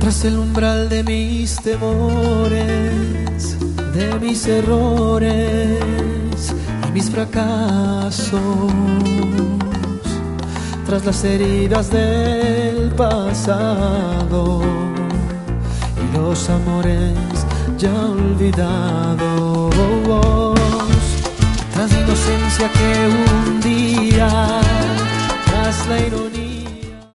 Tras el umbral de mis temores, de mis errores y mis fracasos, tras las heridas del pasado y los amores ya olvidados,